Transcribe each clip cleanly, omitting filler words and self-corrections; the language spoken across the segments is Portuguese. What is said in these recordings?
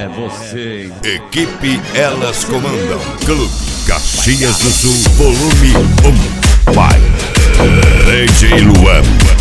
Você. Equipe Elas Comandam. Clube Caxias do Sul, volume 1. Vai, DJ Luan.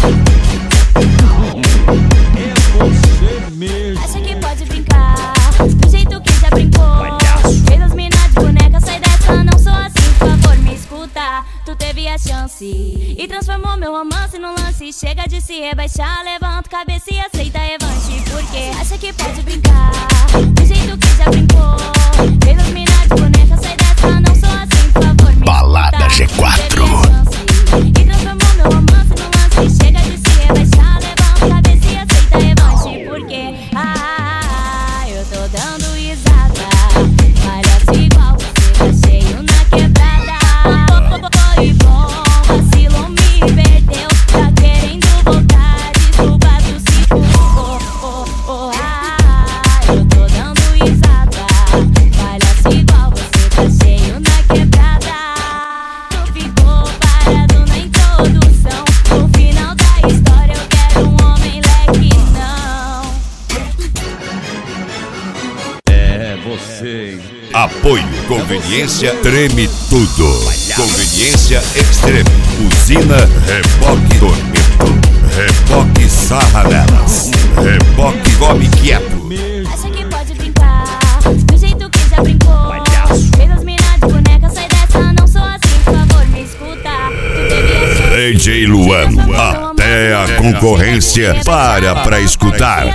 Acha que pode brincar do jeito que já brincou? Fez as minas de boneca, sai dessa, não sou assim, por favor me escuta. Tu teve a chance e transformou meu romance num lance. Chega de se rebaixar, levanta a cabeça e aceita a revanche. Porque acha que pode brincar do jeito que já brincou? Fez as minas de boneca, sai dessa, não sou assim, por favor me escuta. Balada G4. E transformou meu romance num lance. Chega de se rebaixar, levanta a cabeça e aceita a revanche. Porque eu tô dando risada, parece igual você tá cheio na quebrada. Foi bom, vacilou, me perdeu, tá querendo voltar, desculpa do ciclo. Eu tô dando risada, parece igual você tá cheio na quebrada. Tu ficou parado na introdução, no final da história eu quero um homem leque, não. Você. Apoio, conveniência, treme tudo. Conveniência Extreme. Usina Reboque Tormento. Reboque Sarra Nelas. Reboque Come Quieto. Acha que pode brincar do jeito que já brincou? Fez as minas de boneca, sai dessa, não sou assim, por favor me escuta. Tu teve a chance. DJ Luan, até a concorrência para escutar.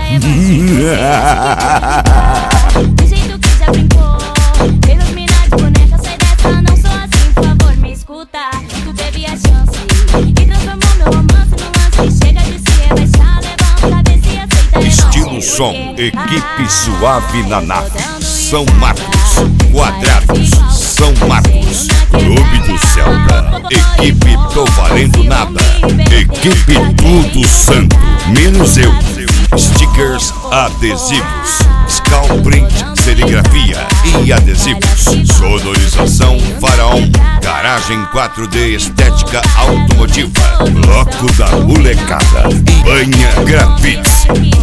Do jeito que já brincou, fez as minas de boneca, sai dessa, não sou assim, por favor me escuta. Tu teve a chance e transformou meu romance num lance. Chega de se rebaixar, levanta a cabeça e aceita a revanche. Estilo som, equipe suave na nave. São Marcos, Quadrados, São Marcos, Clube do Celta. Equipe Tô Valendo Nada. Equipe Tudo Santo, menos eu. Stickers, adesivos, scalp print, serigrafia e adesivos. Sonorização Faraon. Garagem 4D estética automotiva. Bloco da molecada. Banha Grafites.